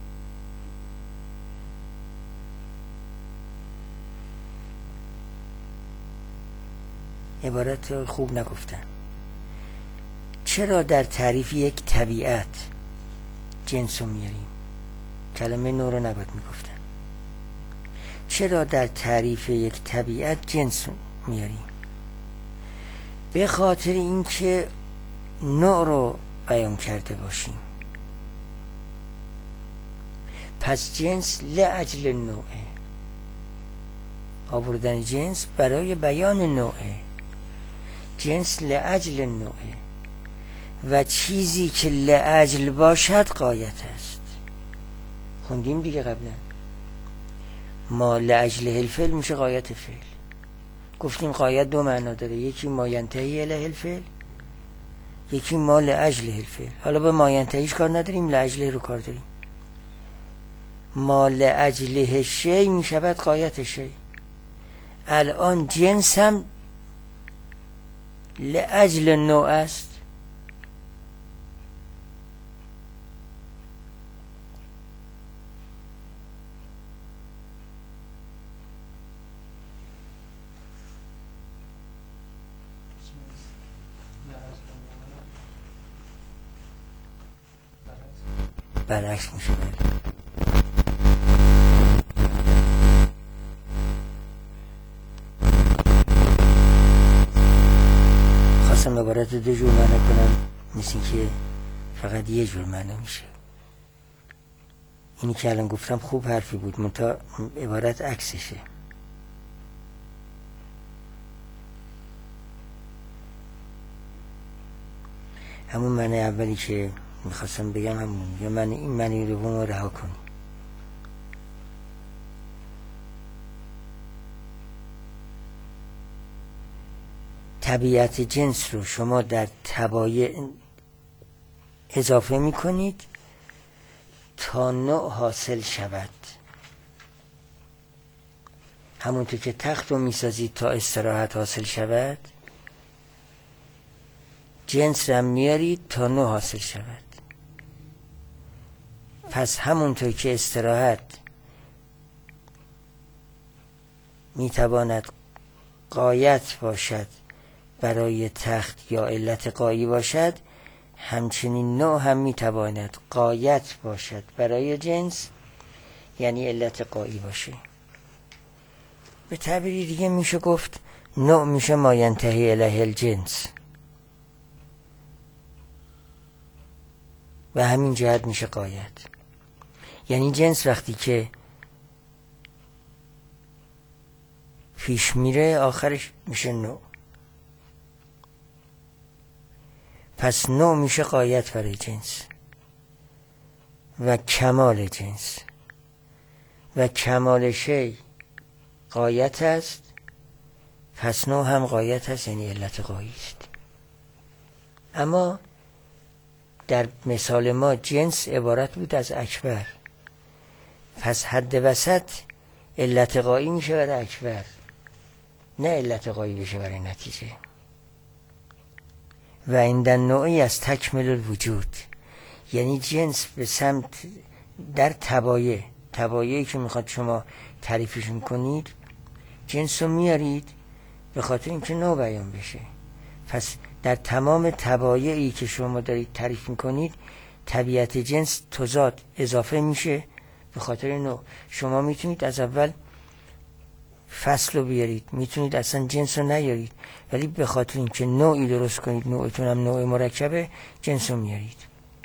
عبارت رو خوب نگفتم. چرا در تعریف یک طبیعت جنس رو میاریم؟ کلمه نوع رو نباید میگفتم. چرا در تعریف یک طبیعت جنس میاریم؟ به خاطر اینکه نوع رو بیان کرده باشیم. پس جنس لاجل نوعه، آوردن جنس برای بیان نوعه. جنس لاجل نوعه و چیزی که لاجل باشد غایت است. خوندیم دیگه قبلا، ما لاجل الفعل میشه غایت فعل. گفتیم غایت دو معنا داره، یکی ما ینتهی الیه الفعل، یکی ما لاجل الفعل. حالا به ما ینتهیش کار نداریم، لاجله رو کار داریم. ما لاجله شی میشود غایت شی. الان جنس هم لاجل نوع است. برعکس میشه. خواستم عبارت دو جور معنی کنم، مثل که فقط یه جور معنی میشه. اینی که الان گفتم خوب حرفی بود، منتها عبارت عکسشه. همون معنی اولی که میخواستم بگم همون، یا معنی این معنی دوم رو رها کنیم. طبیعت جنس رو شما در تبایع اضافه میکنید تا نوع حاصل شود. همونطور که تخت رو میسازید تا استراحت حاصل شود، جنس رو میارید تا نوع حاصل شود. پس همونطور که استراحت میتواند غایت باشد برای تخت یا علت غایی باشد، همچنین نوع هم میتواند غایت باشد برای جنس، یعنی علت غایی باشه. به تعبیری دیگه میشه گفت نوع میشه ما ینتهی الیه الجنس و همین جهت میشه غایت. یعنی جنس وقتی که پیش میره آخرش میشه نوع. پس نوع میشه غایت برای جنس و کمال جنس و کمال شی غایت است، پس نوع هم غایت است، یعنی علت غایی است. اما در مثال ما جنس عبارت بود از اکبر، پس حد وسط علت غایی میشه برای اکبر، نه علت غایی بشه برای نتیجه. و این در نوعی از تکمل الوجود، یعنی جنس به سمت در تبایع تبایعی که میخواد شما تعریفشون کنید، جنس رو میارید به خاطر اینکه نوع بیان بشه. پس در تمام تبایعی که شما دارید تعریف میکنید طبیعت جنس تضاد اضافه میشه به خاطر نوع. شما میتونید از اول فصل رو بیارید، میتونید اصلا جنس رو نیارید، ولی به خاطر اینکه نوعی درست کنید، نوعتون هم نوع مرکبه، جنس رو میارید.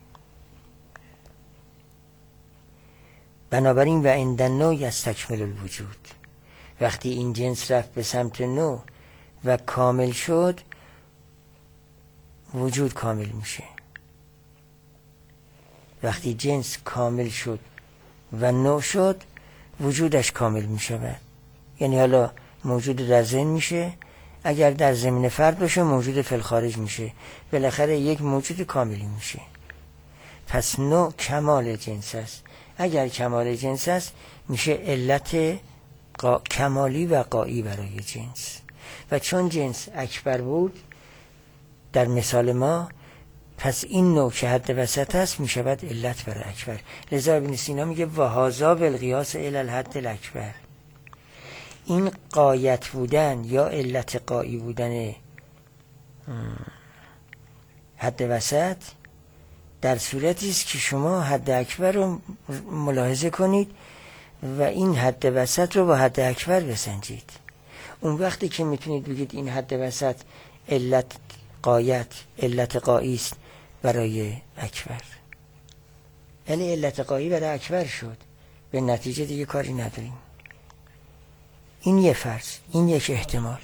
بنابراین و عند النوع یستکمل الوجود، وقتی این جنس رفت به سمت نوع و کامل شد، وجود کامل میشه. وقتی جنس کامل شد و نوع شد، وجودش کامل میشه. یعنی حالا موجود در ذهن میشه، اگر در زمین فرد باشه موجود فی الخارج میشه، بالاخره یک موجود کاملی میشه. پس نوع کمال جنس است. اگر کمال جنس است میشه علت قا... کمالی و غایی برای جنس. و چون جنس اکبر بود در مثال ما، پس این نوع که حد وسط است میشود علت برای اکبر. لذا ابن سینا میگه و هذا بالقیاس الی الحد الاکبر. این غایت بودن یا علت غایی بودن حد وسط در صورتی است که شما حد اکبر رو ملاحظه کنید و این حد وسط رو با حد اکبر بسنجید. اون وقتی که میتونید بگید این حد وسط علت غایت علت غایی است برای اکبر، یعنی علت غایی برای اکبر شد، به نتیجه دیگه کاری نداریم. این یه فرض، این یک احتمال.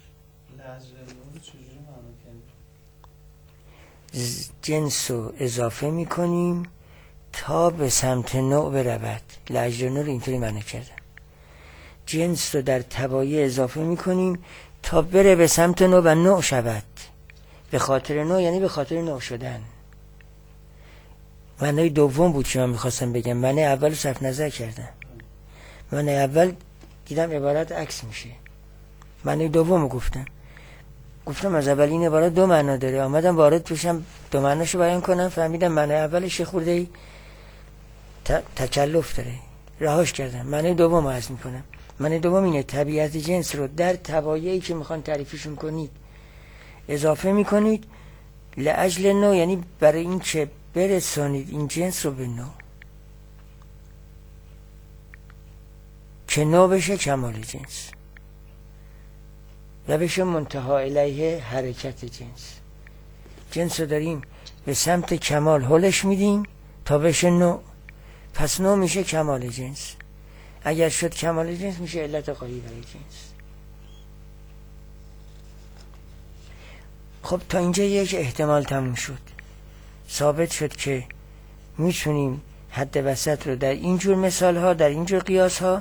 جنس رو اضافه میکنیم تا به سمت نوع برود. لاجل نوع رو اینطوری معنی کردم، جنس رو در تبایع اضافه میکنیم تا بره به سمت نوع و نوع شود. به خاطر نوع یعنی به خاطر نوع شدن. معنی دوم بود که من میخواستم بگم، معنی اول رو صرف نظر کردم. معنی اول دیدم عبارت عکس میشه، معنی دوم رو گفتم گفتم از اول این عبارت دو معنا داره، آمدم وارد بشم دو معناشو بیان کنم، فهمیدم معنی اولش خورده ای تکلف داره، رهاش کردم. معنی دوم رو عرض میکنم. معنی دوم اینه طبیعت جنس رو در تبایعی که میخوان تعریفشون کنید اضافه میکنید لاجل نوع، یعنی برای این که برسانید این جنس رو به نوع که نوع بشه کمال جنس و بشه منتها الیه حرکت جنس. جنس رو داریم به سمت کمال هلش میدیم تا بشه نوع، پس نوع میشه کمال جنس. اگر شد کمال جنس میشه علت غایی برای جنس. خب تا اینجا یک احتمال تموم شد، ثابت شد که میتونیم حد وسط رو در اینجور مثال ها، در اینجور قیاس ها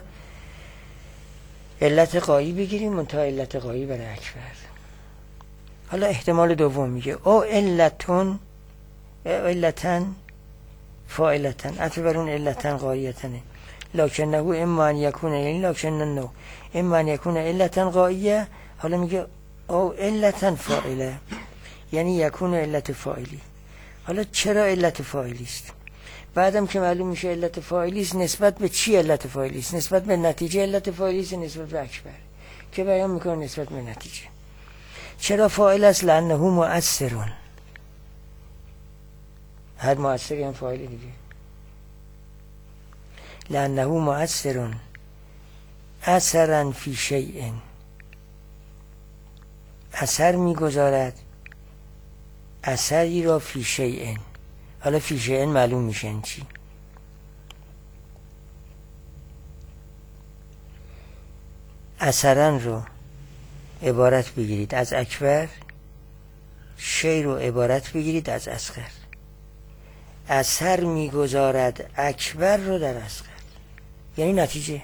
علت غایی بگیریم منتها علت غایی برای اکبر. حالا احتمال دوم میگه او علتون علتن فاعلتن، عطف بر اون علتن غایتنه، لکنه اما ان یکونه، یعنی لکنه نو اما ان یکونه علتن غاییه. حالا میگه او علتن فاعله، یعنی یکونه علت فاعلی. حالا چرا علت فاعلی است؟ بعدم که معلوم میشه علت فاعلی است، نسبت به چی علت فاعلی است؟ نسبت به نتیجه علت فاعلی است، نسبت به اکبر که بیان میکنه نسبت به نتیجه. چرا فاعل است؟ لانه مؤثرون، هر مؤثری هم فاعلی دیگه. لانه مؤثرون اثرا فی شیء، اثر میگذارد اثری را فی شیء. حالا فی شیء معلوم میشه چی؟ اثرن رو عبارت بگیرید از اکبر، شی رو عبارت بگیرید از اصغر. اثر میگذارد اکبر رو در اصغر، یعنی نتیجه.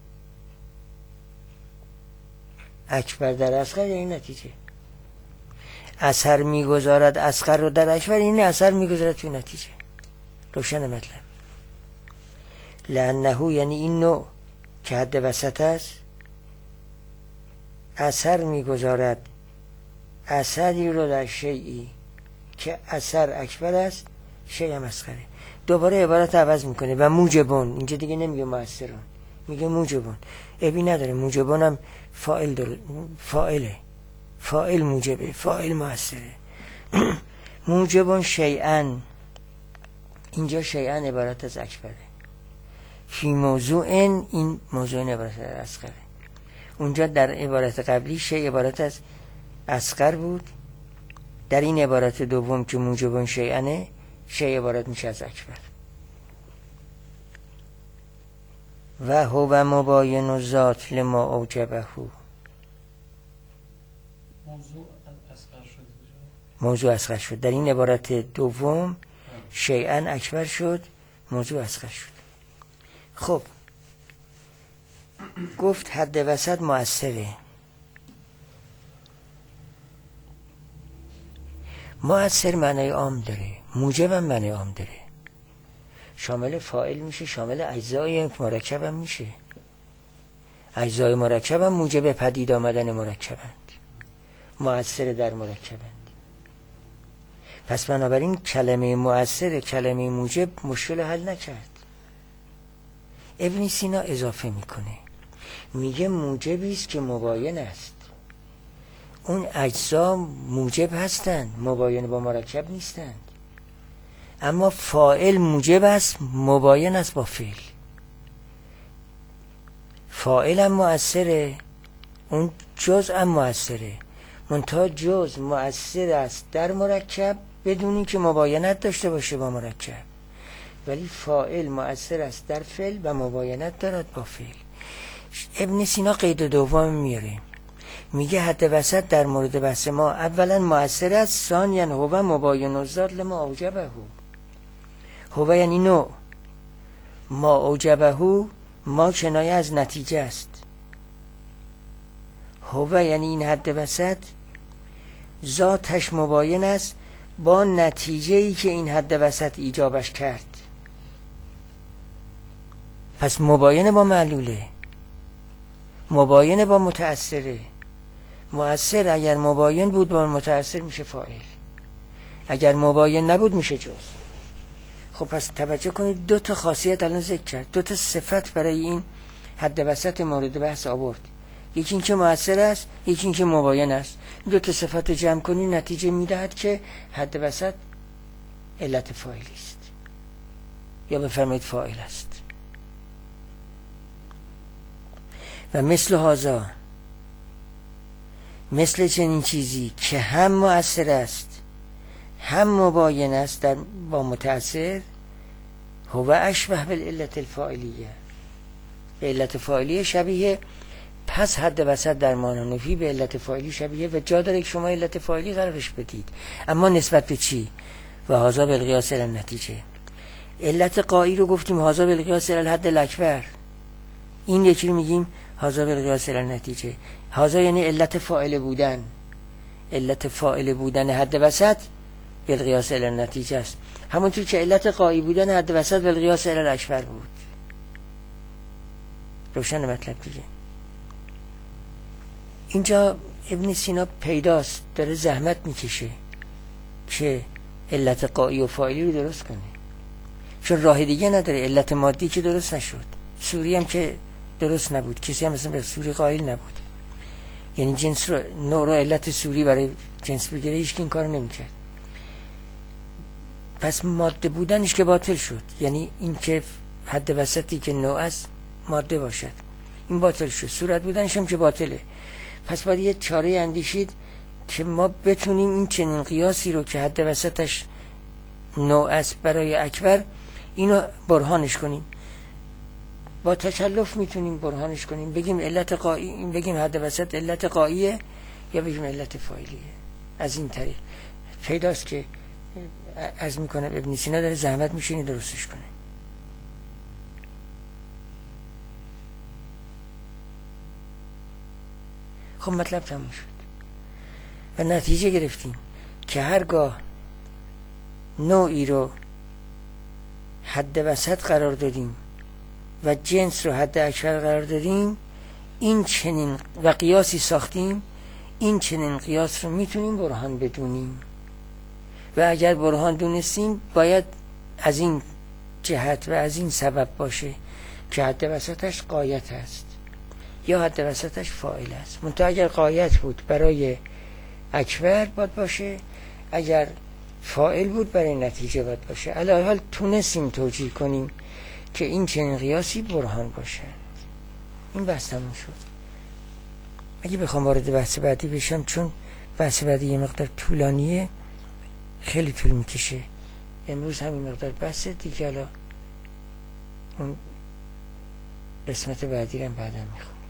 اکبر در اصغر یعنی نتیجه. اثر میگذارد اصغر رو در اکبر، یعنی اثر میگذارد توی نتیجه. روشن مطلب. لانه یعنی این نوع که حد وسط است، اثر میگذارد اثری رو در شیئی که اثر اکبر است، شیء هم اصغره. دوباره عبارت عوض میکنه و موجبون. اینجا دیگه نمیگه مؤثرون، میگه موجبون. ابی نداره، موجبون هم فاعل داره، فاعله، فاعل موجبه، فاعل مؤثره. موجبون شیئن، اینجا شیئن عبارت از اکبره. فی موضوع این موضوع عبارت از اصغره. اونجا در عبارت قبلی شیء عبارت از اصغر بود، در این عبارت دوم که موجبون شیئنه، شیء عبارت میشه از اکبر. و هو مباین و ذات لما اوجبه. موضوع اصغر شد. موضوع اصغر شد. در این عبارت دوم شیئن اکبر شد، موضوع اصغر شد. خب گفت حد وسط مؤثره. مؤثر معنای عام داره، موجب هم معنای عام داره. شامل فاعل میشه، شامل اجزای مرکب هم میشه. اجزای مرکب هم موجب پدید آمدن مرکبند، مؤثر در مرکبند. پس بنابراین کلمه مؤثر کلمه موجب مشکل حل نکرد. ابن سینا اضافه میکنه، میگه موجبی است که مباین است. اون اجزا موجب هستند، مباین با مرکب نیستند. اما فاعل موجب است، مباین است با فعل. فاعل هم مؤثره، اون جزء هم مؤثره. منتها جزء مؤثر است در مرکب بدون اینکه مباینت داشته باشه با مرکب، ولی فاعل مؤثر است در فعل و مباینت دارد با فعل. ابن سینا قید دوم میاره، میگه حد وسط در مورد بحث ما اولا مؤثر است، ثانیا هو مباین الذات لما اوجبه. هو یعنی نوع، ما اوجبه ما کنایه از نتیجه است. هو یعنی این حد وسط ذاتش مباین است با نتیجه ای که این حد وسط ایجابش کرد. پس مباین با معلوله، مباین با متأثره. مؤثر اگر مباین بود با متأثر میشه فاعل، اگر مباین نبود میشه جزء. خب پس توجه کنید، دو تا خاصیت الان ذکر کرد، دو تا صفت برای این حد وسط مورد بحث آورد. یکی این که مؤثر است، یکی این که مباین است. دو تا صفت رو جمع کنید نتیجه میدهد که حد وسط علت فاعلی است، یا بفرمایید فاعل است. و مثل هذا، مثل چنین چیزی که هم مؤثر است هم مباین است در با متأثر، هو اشبه بالعلت الفاعلیه، به علت فاعلیه شبیه. پس حد وسط در مانونفی به علت فاعلی شبیه و جا داره که شما علت فاعلی قرارش بدید، اما نسبت به چی؟ و هذا بالقیاس الی النتیجه. علت قایی رو گفتیم هذا بالقیاس الی الحد الاکبر، این یکی رو میگیم هذا بالقیاس الی النتیجه. هذا یعنی علت فاعل بودن، علت فاعل بودن حد وسط بالقیاس الی النتیجه است، همونطور که علت قایی بودن حد وسط بالقیاس الی الاکبر بود. روشن مطلب دیگه. اینجا ابن سینا پیداست داره زحمت میکشه که علت قایی و فاعلی رو درست کنه، چون راه دیگه نداره. علت مادی که درست نشد، سوری هم که درست نبود، کسی هم مثلا به سوری قائل نبود. یعنی جنس رو، نوع رو علت سوری برای جنس بگیره، هیچ که این کار نمیکرد. پس ماده بودنش که باطل شد، یعنی این که حد وسطی که نوع است ماده باشد، این باطل شد. صورت بودنش هم که باطله. پس باید یه چاره اندیشید که ما بتونیم این چنین قیاسی رو که حد وسطش نوع است برای اکبر، اینو برهانش کنیم. با تکلف میتونیم برهانش کنیم، بگیم علت قایی، بگیم حد وسط علت قاییه یا بگیم علت فاعلیه. از این طریق پیداست که از میکنه ابن سینا داره زحمت میشینه درستش کنه. خب مطلب تموم شد و نتیجه گرفتیم که هرگاه نوعی رو حد وسط قرار دادیم و جنس رو حد اکبر قرار دادیم، این چنین و قیاسی ساختیم، این چنین قیاس رو میتونیم برهان بدونیم و اگر برهان دونستیم باید از این جهت و از این سبب باشه که حد وسطش غایت است یا حد وسطش فاعل است. منتها اگر غایت بود برای اکبر باید باشه، اگر فاعل بود برای نتیجه باید باشه. علی هر حال تونستیم توجیه کنیم که این چنین قیاسی برهان باشه. این بحث تموم شد. اگه بخوام وارد بحث بعدی بشم، چون بحث بعدی یه مقدار طولانیه، خیلی طول میکشه، امروز همین مقدار بحث دیگه. حالا اون قسمت بعدی رو بعدم میخوام.